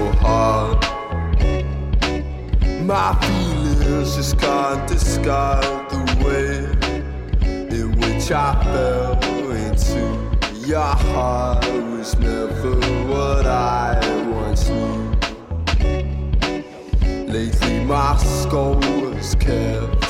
hard. My feelings just can't describe the way in which I fell into your heart. Was never what I once knew. Lately my skull was kept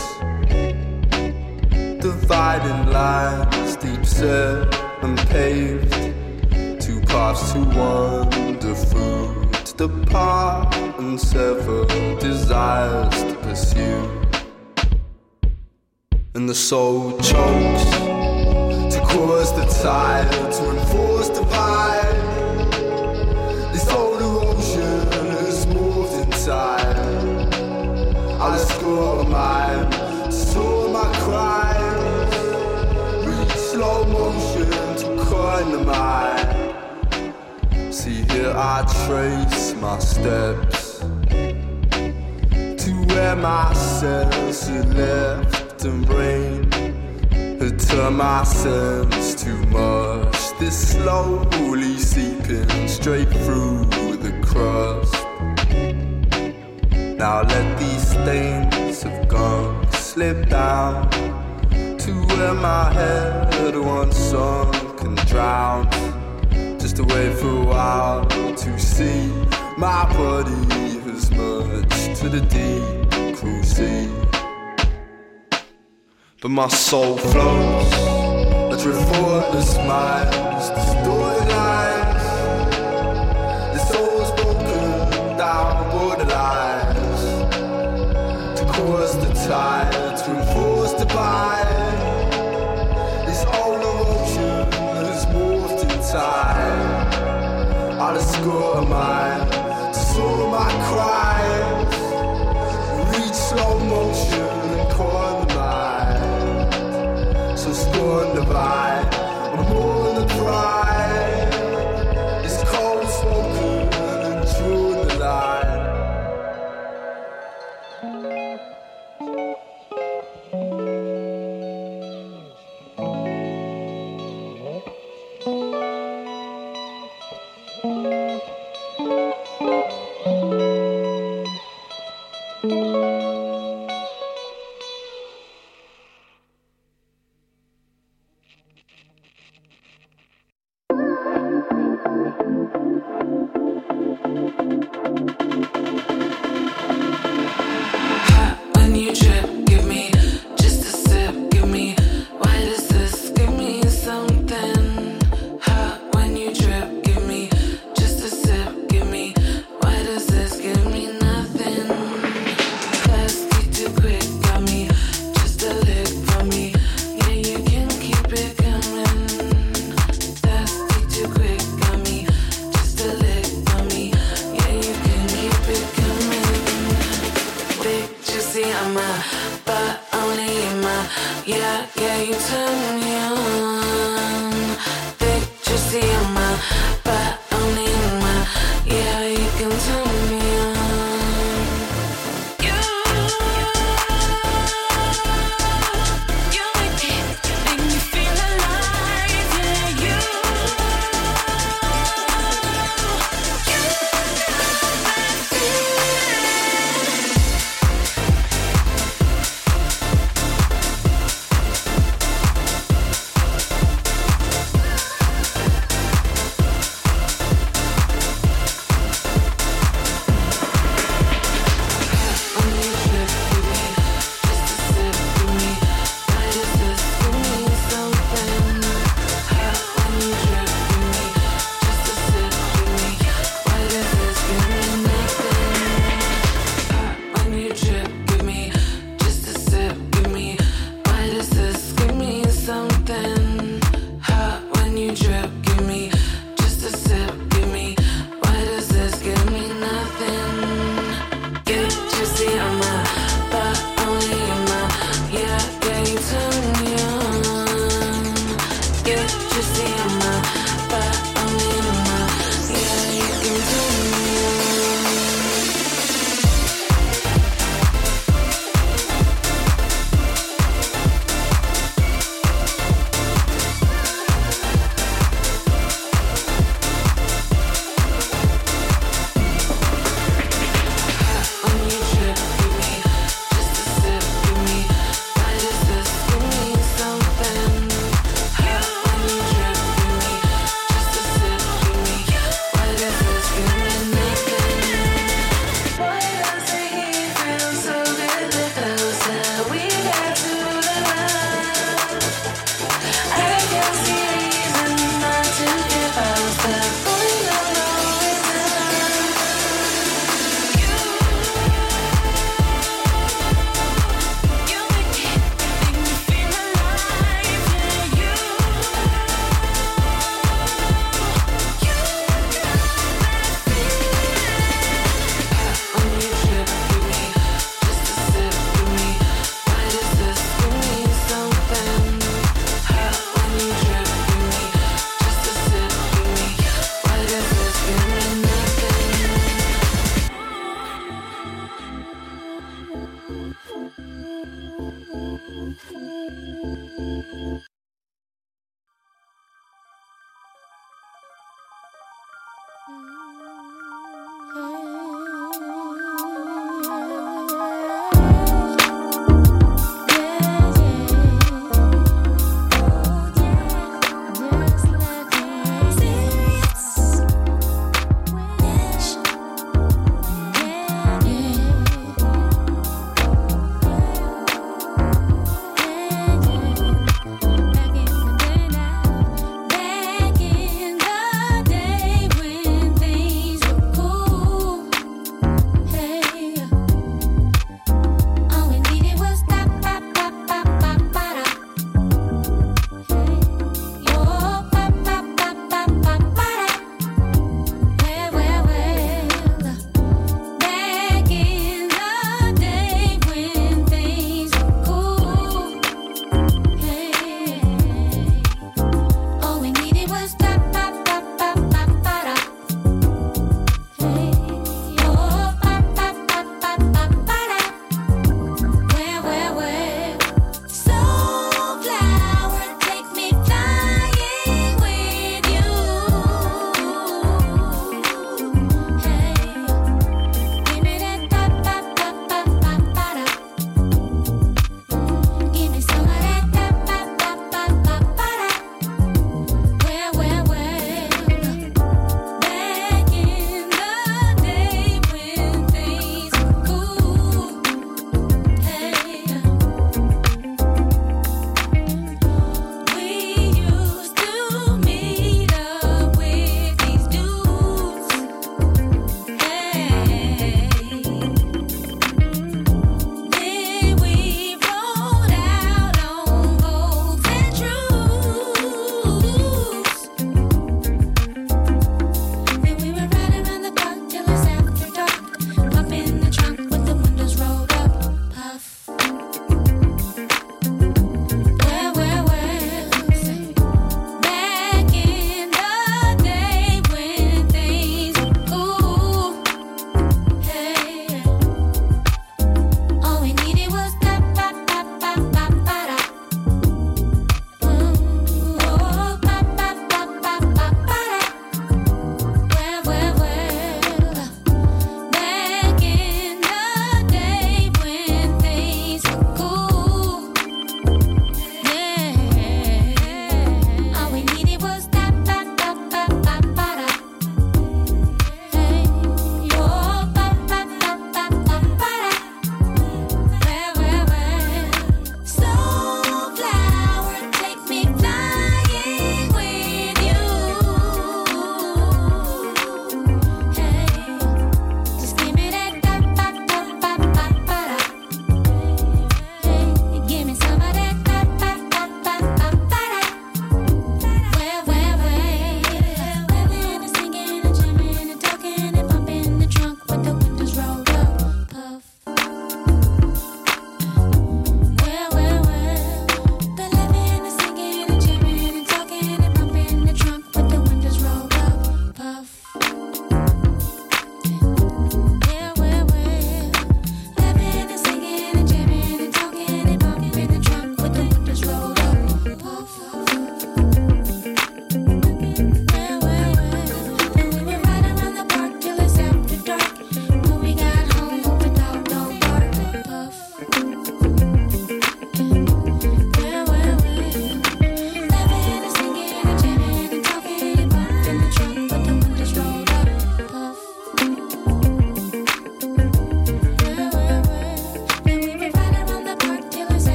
dividing lines, deep set and paved. Two paths to wander through, to depart and sever desires to pursue. And the soul chokes to cause the tide to enforce divide. This old erosion is moved inside. I let go of mine, saw my cries, reach slow motion to coin the mind. See here I trace my steps to where my sense had left and brain had turned my sense too much. This slowly seeping straight through the crust. Now let these stains of gunk slip down to where my head once sunk and drowned. Just to wait for a while to see my body has merged to the deep cruel sea. But my soul floats, I drift effortless minds, distorted lines. The soul's broken down borderlines to cause the tide to enforce the bind. This old emotion has morphed in time. I let go of mine to soar my cries, reach slow motion and corner the mind. So scorn the vibe, I'm more than the pride. It's cold spoken and true the line.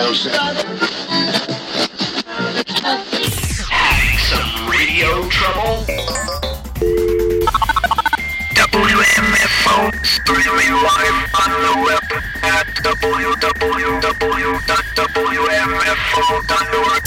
closer. Having some radio trouble? WMFO streaming live on the web at www.wmfo.org.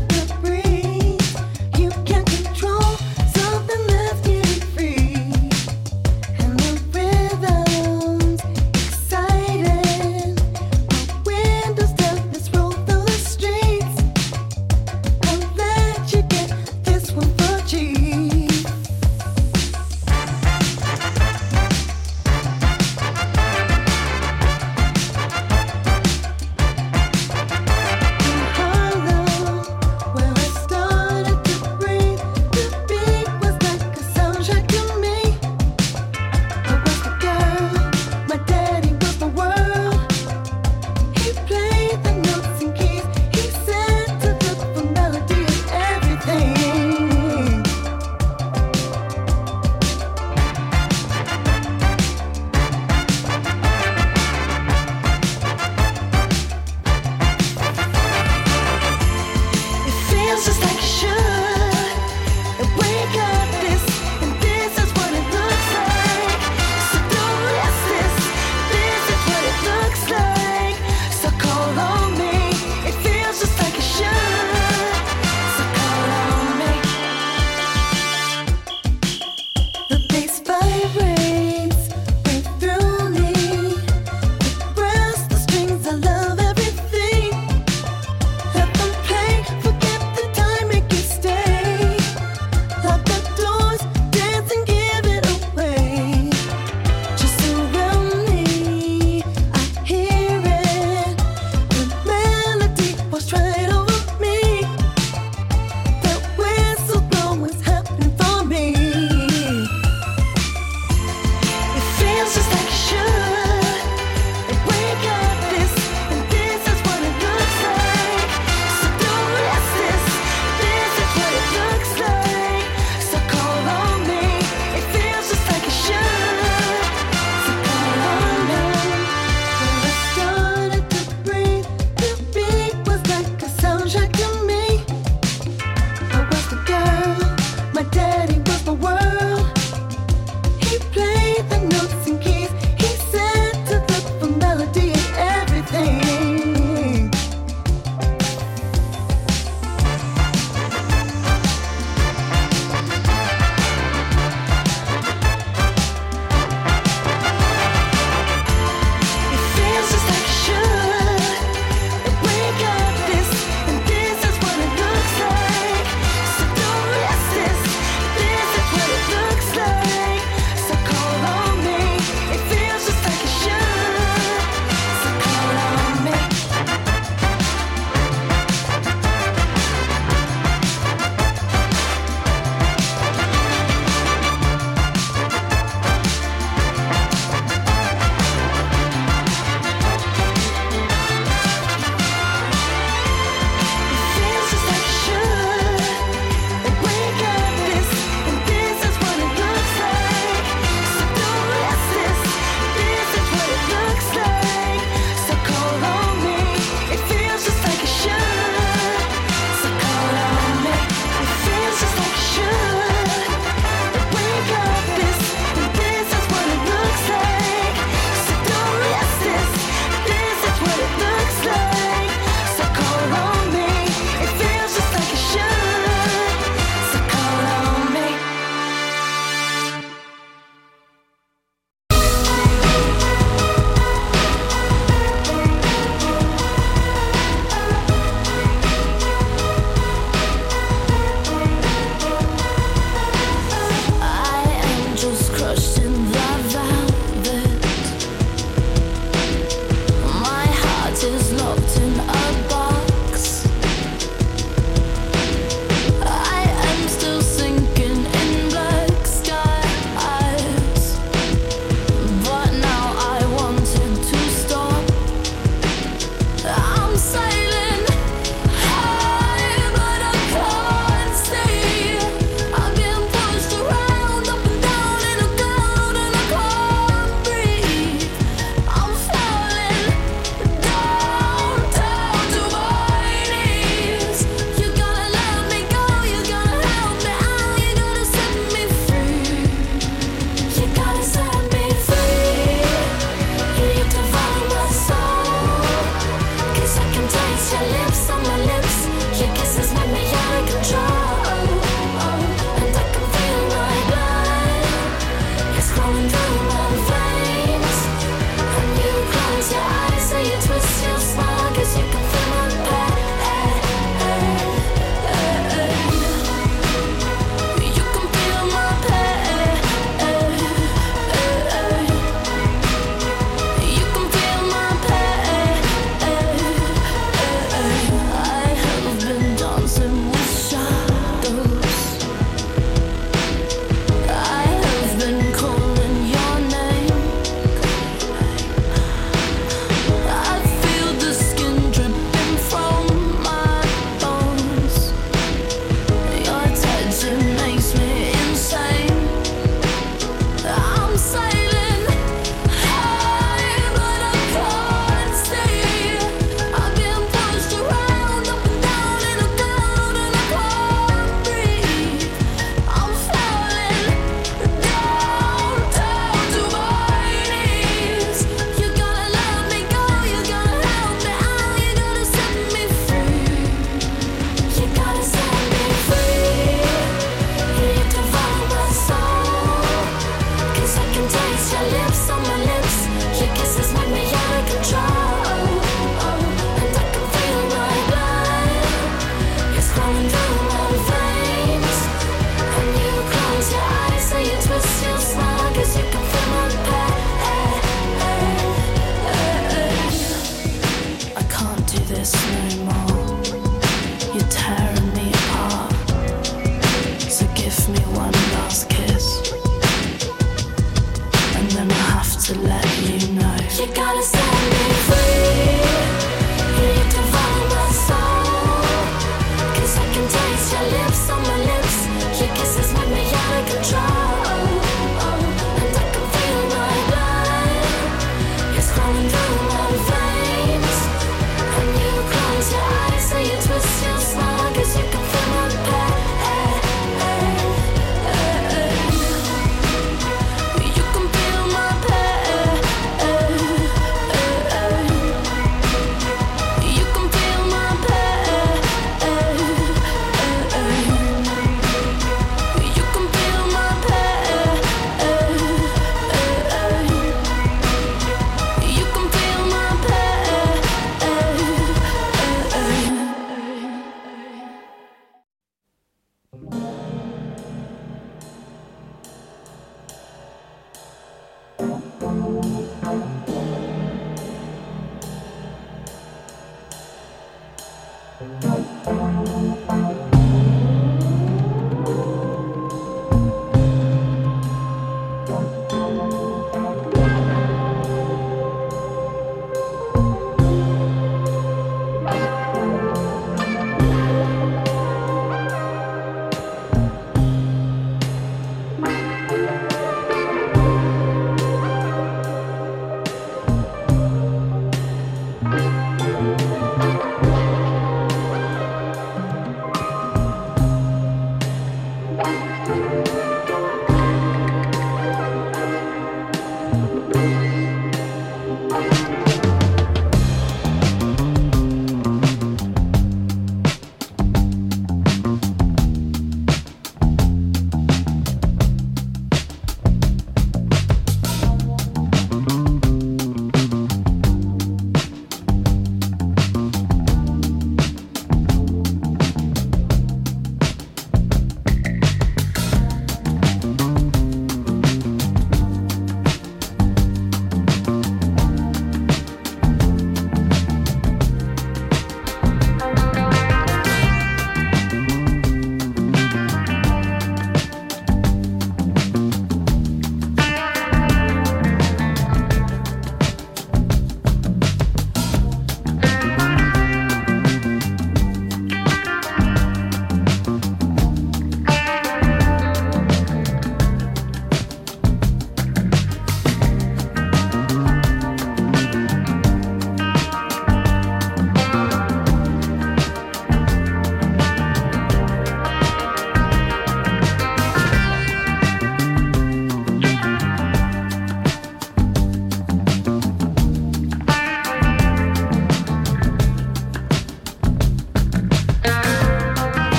Something that's getting free.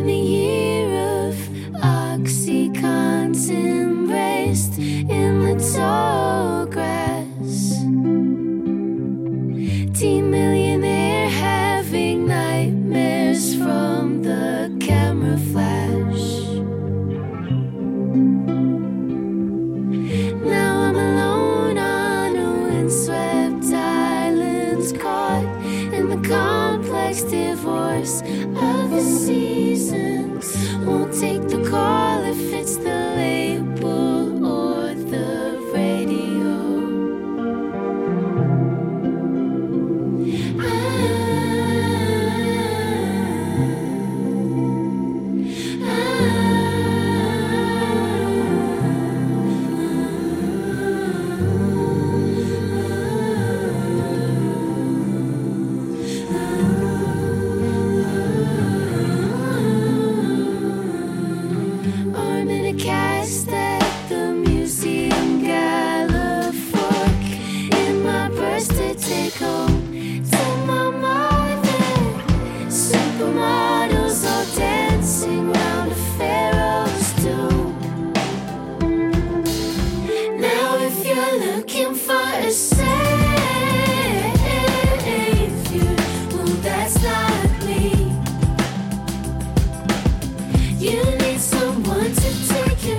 in the year of Oxycontins embraced in the tall grass. Teen millionaire having nightmares from the camera flash. Now I'm alone on a windswept island, caught in the complex divorce of the seasons. Won't take the call if it's the label or the radio. Arm in a cast at the Museum Gala, fork in my purse to take home to my mother. Supermodels all dancing round a pharaoh's tomb. Now if you're looking for a savior, well that's not me. You need someone to take your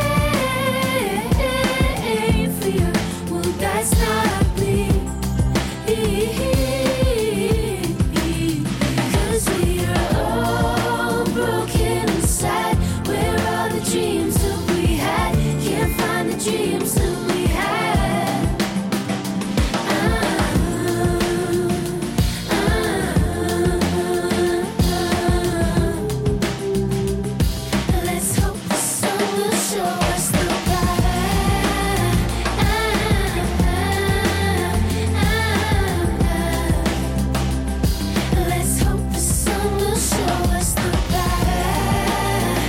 pain for you. Well, that's not me. 'Cause we are all broken inside. Where are the dreams that we had? Can't find the dreams that we had. Let's hope the sun will show us the path. Let's hope the sun will show us the path.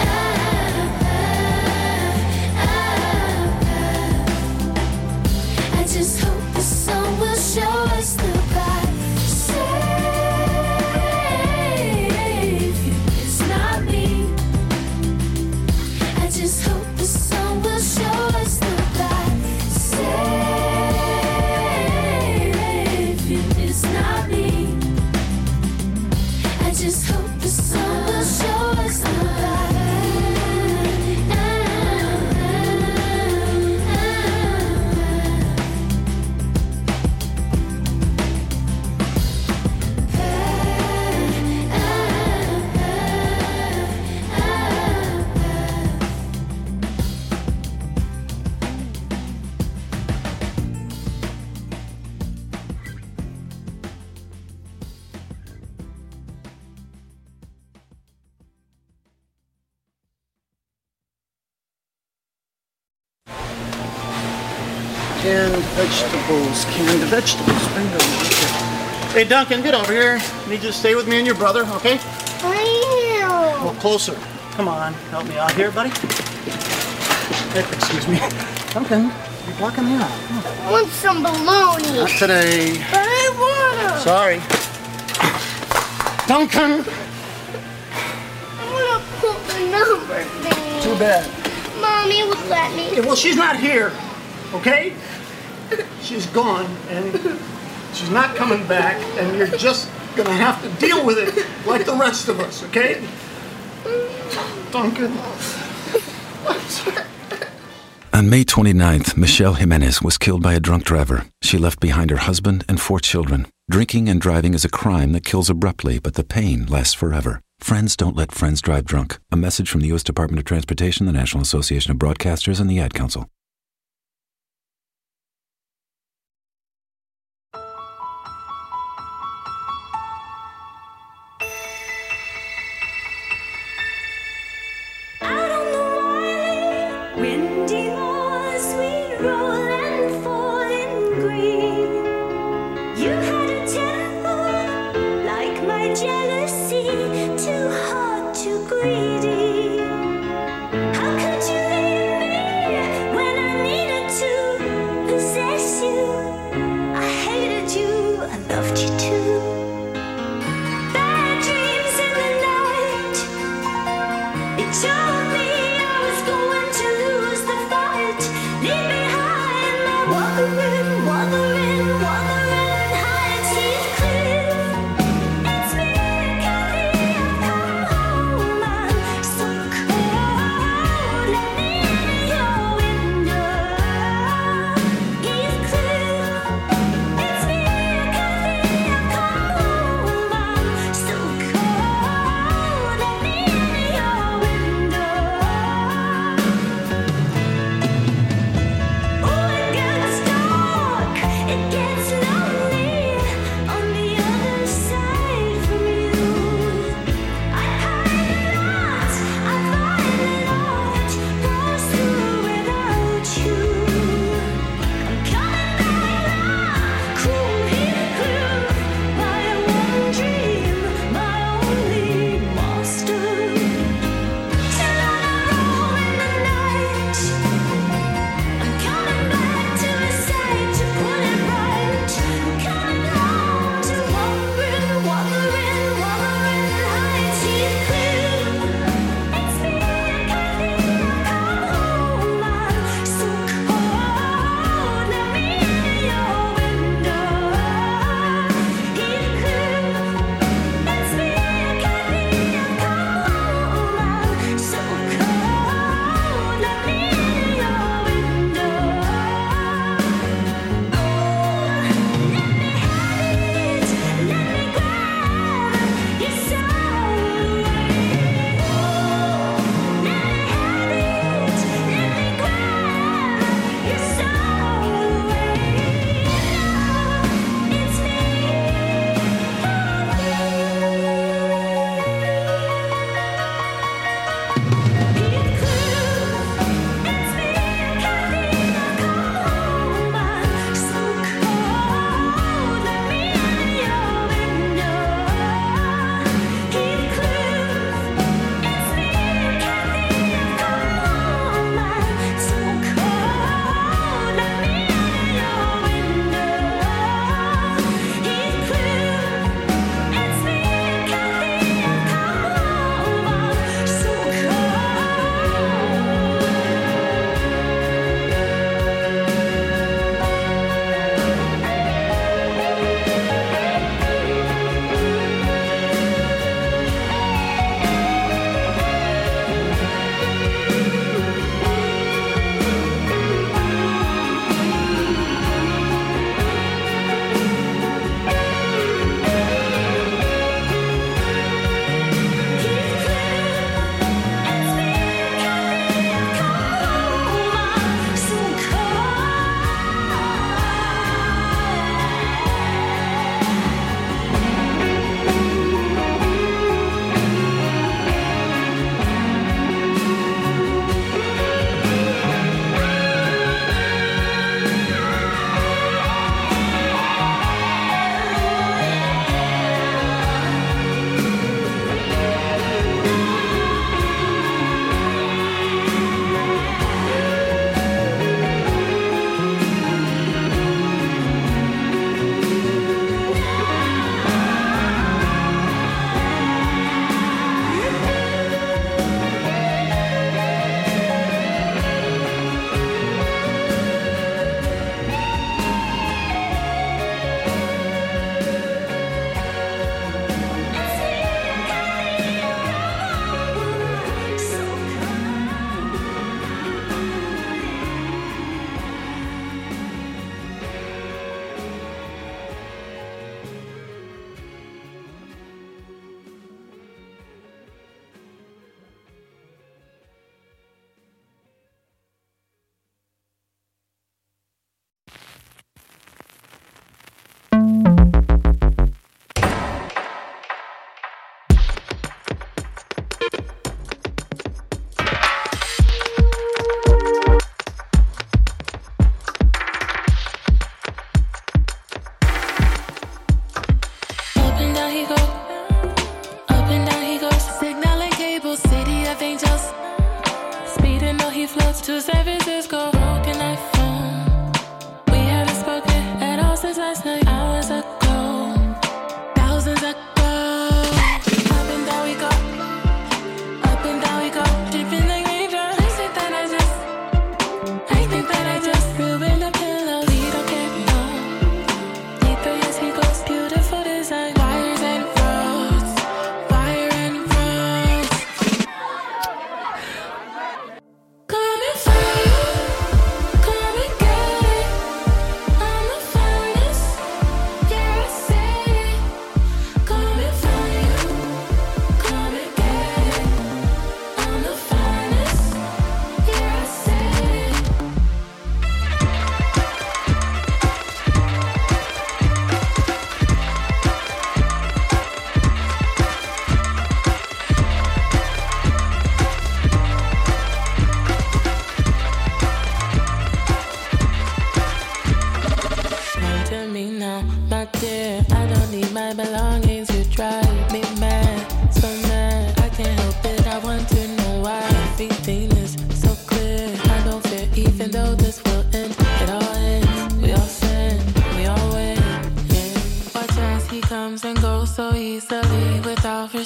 I just hope the sun will show us the path. Savior, it's not me. I just hope the sun will show us the path. Savior, it's not me. I just hope the sun will show us the Canned vegetables, bingo. Hey Duncan, get over here. Need you to stay with me and your brother, okay? Well, closer. Come on, help me out here, buddy. Excuse me. Duncan, you're blocking me out. I want some bologna. Not today. But I want them. Sorry. Duncan! I want to put the number thing. Too bad. Mommy would let me. Yeah, well, she's not here, okay? She's gone, and she's not coming back, and you're just gonna have to deal with it like the rest of us, okay? Duncan. On May 29th, Michelle Jimenez was killed by a drunk driver. She left behind her husband and 4 children. Drinking and driving is a crime that kills abruptly, but the pain lasts forever. Friends don't let friends drive drunk. A message from the U.S. Department of Transportation, the National Association of Broadcasters, and the Ad Council. Out on the wily, windy moors, we roll and fall in green. You had a temper like my jealousy, too hard, too greedy. How could you leave me when I needed to possess you? I hated you, I loved you too. Bad dreams in the night,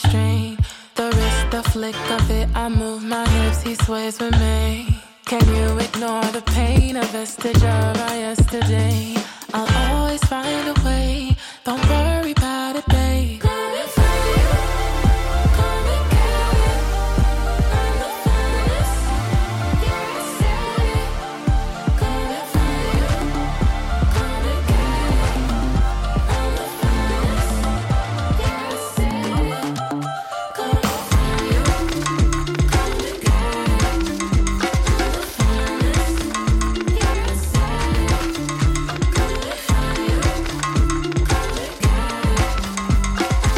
strain. The wrist, the flick of it, I move my hips, he sways with me. Can you ignore the pain, a vestige of our yesterday? I'll always find a way, don't worry about it, babe. Coming for you, come and get it. I'm the finest, yeah, I said it. Coming for you, come and get it. I'm the finest, yeah, I said it. Coming for you, come and get it. I'm the finest, yeah, I said it. Coming for you, come and get it.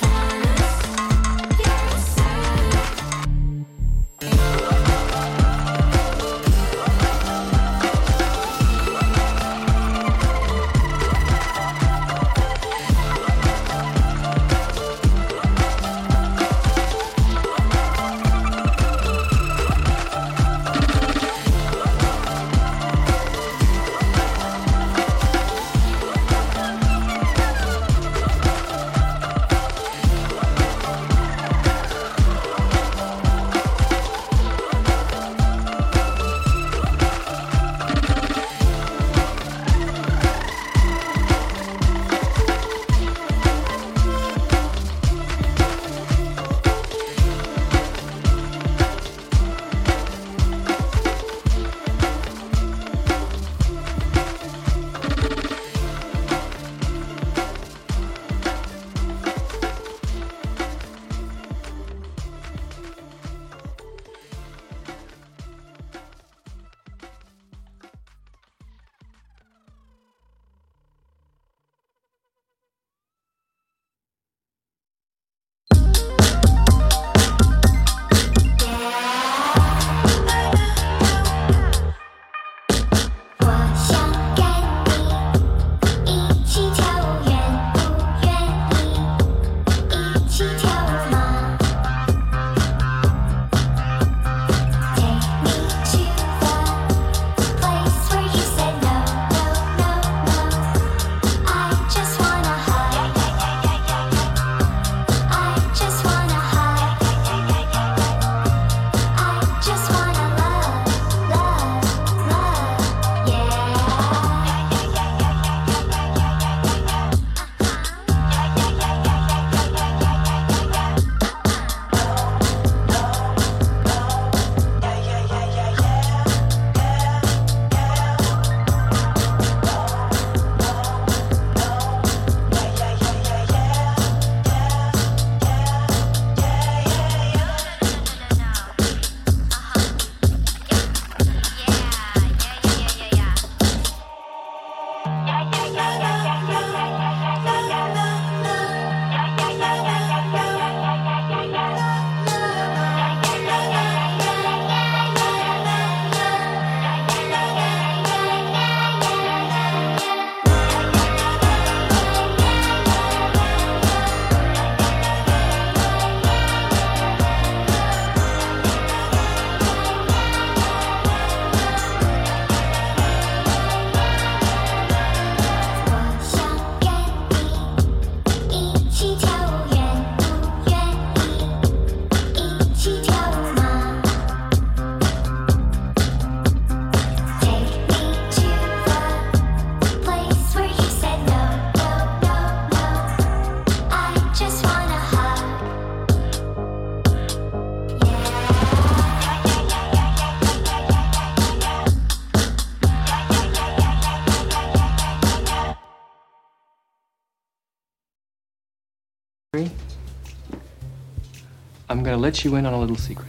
I'm gonna let you in on a little secret.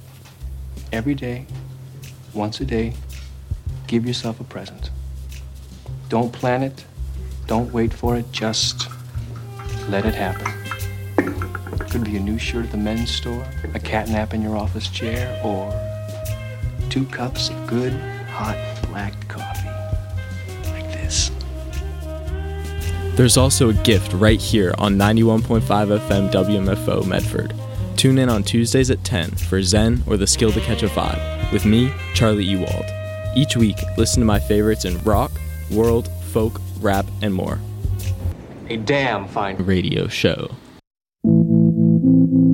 Every day, once a day, give yourself a present. Don't plan it, don't wait for it, just let it happen. Could be a new shirt at the men's store, a cat nap in your office chair, or 2 cups of good, hot, black coffee. Like this. There's also a gift right here on 91.5 FM WMFO Medford. Tune in on Tuesdays at 10 for Zen or the Skill to Catch a Vibe with me, Charlie Ewald. Each week, listen to my favorites in rock, world, folk, rap, and more. A damn fine radio show.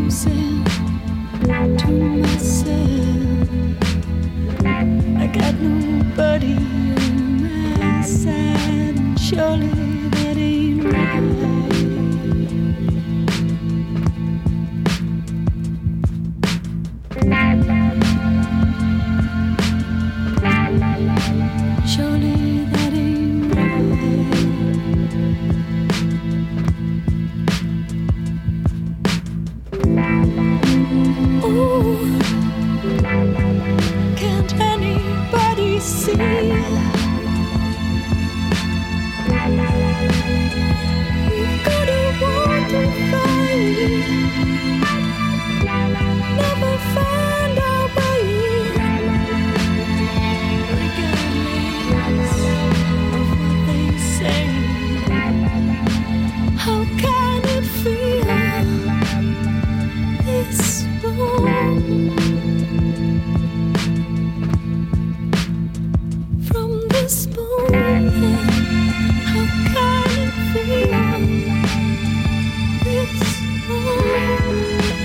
losing to myself. I got nobody on my side, and surely that ain't right. Surely that ain't right. Ooh, can't anybody see? We've got a war to fight, never find our way, regardless of what they say. How can it feel this wrong? From this moment, how can it feel this wrong?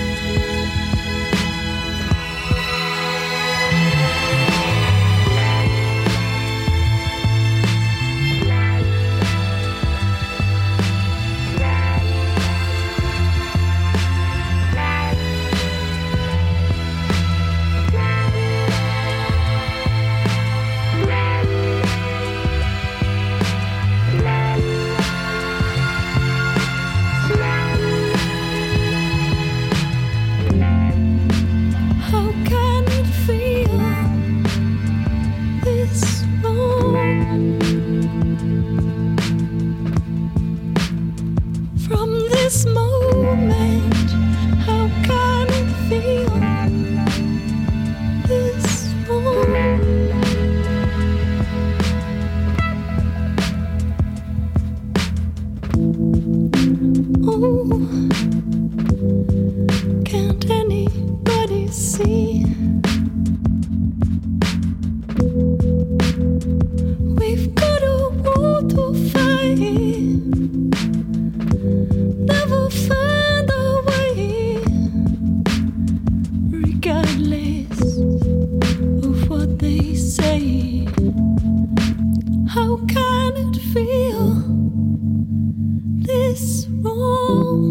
How can it feel this wrong? From this moment, how can it feel this wrong? Oh, can't anybody see? We've got a war to fight, never find our way, regardless of what they say. How can it feel this wrong?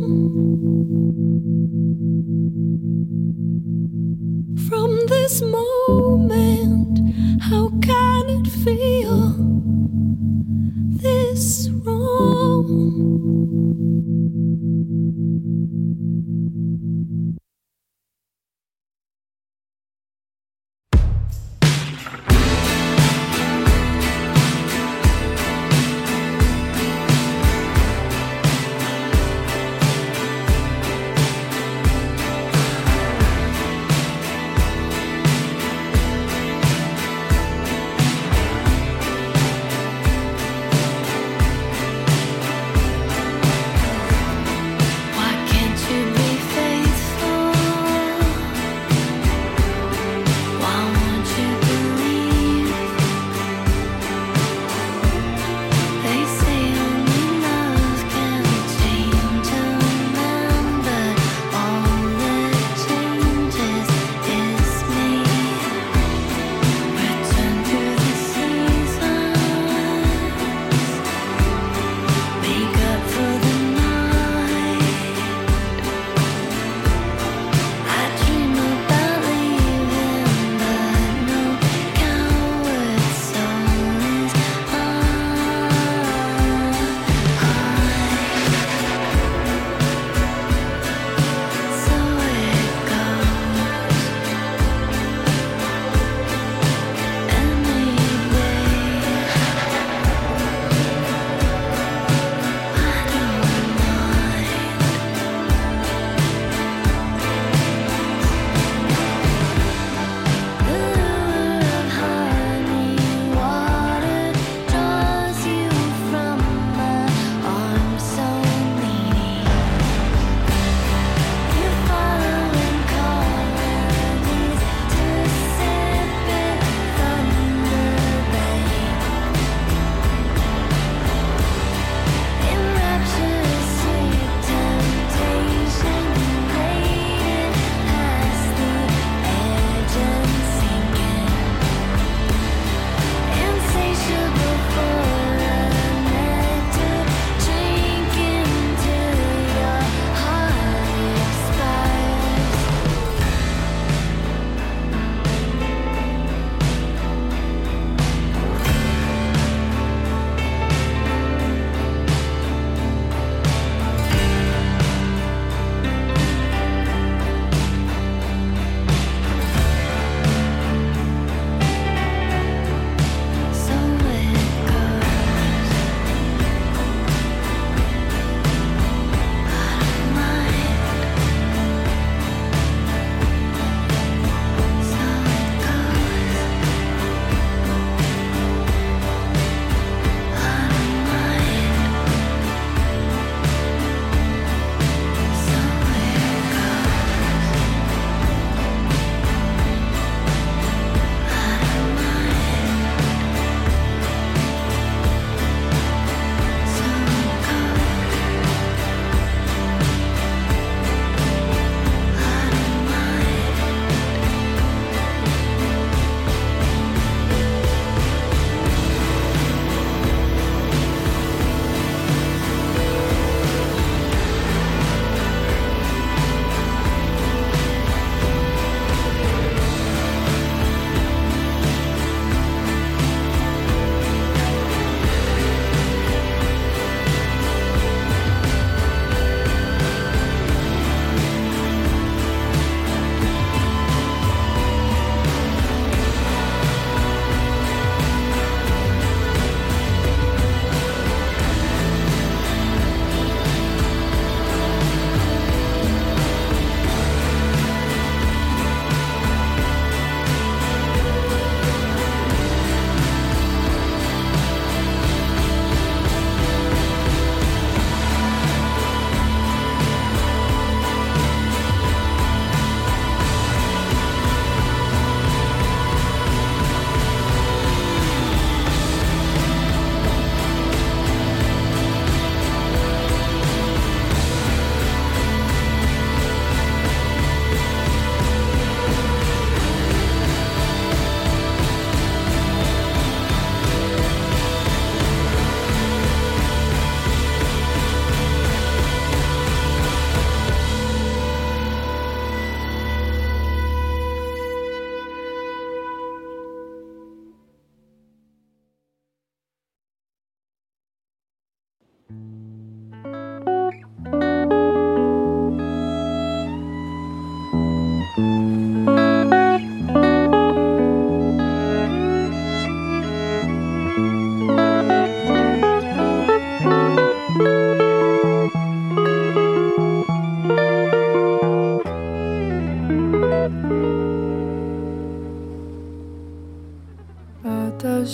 From this moment, how can it feel this wrong?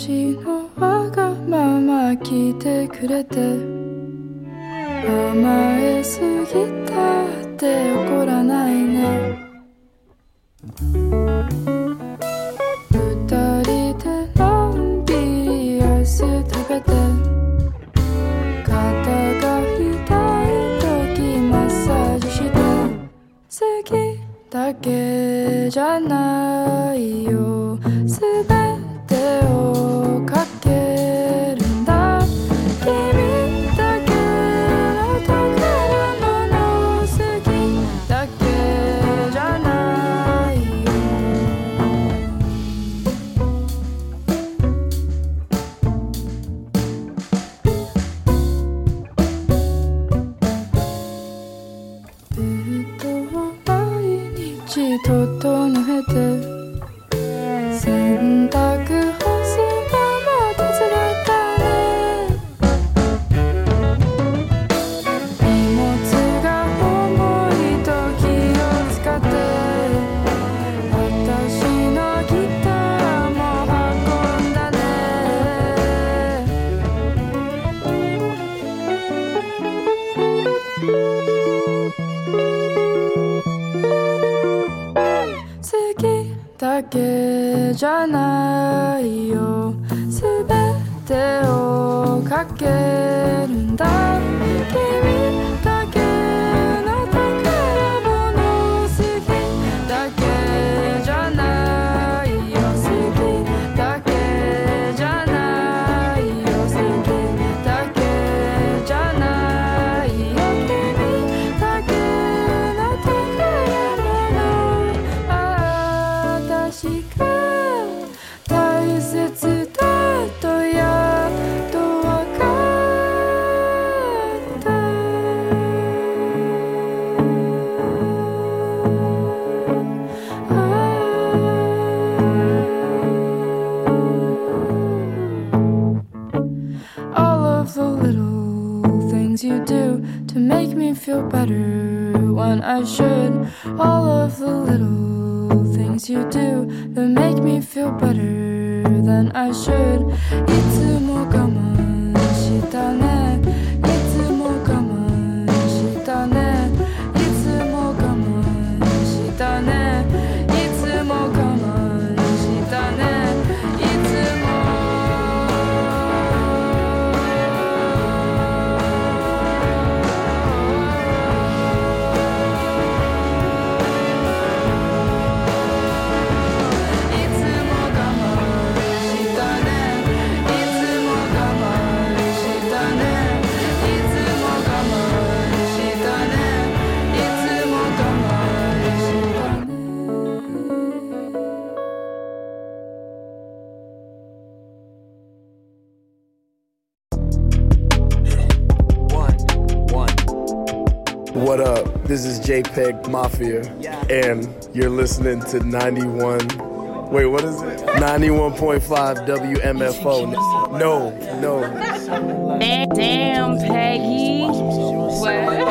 私のわがまま聞いてくれて甘えすぎたって怒らないね二人でのんびりアイス食べて肩が痛い時マッサージして好きだけじゃないよすべてをかけるんだ君だけの宝物好きだけじゃないよベッドを毎日整えて洗濯干すのも手伝ったね荷物が重い時を使って私のギターも運んだね好きだけじゃないよすべてをかけるんだ君だけの宝物好きだけじゃないよ好きだけじゃないよ好きだけじゃないよ君だけの宝物私が大切だとやっとわかった All of the little things you do to make me feel better when I should All of the little things you do that make me feel better than I should いつも我慢したねいつも我慢したねいつも我慢したねいつも我慢したねいつも What up? This is JPEG Mafia, and you're listening to 91. Wait, what is it? 91.5 WMFO. No. Damn, Peggy. What?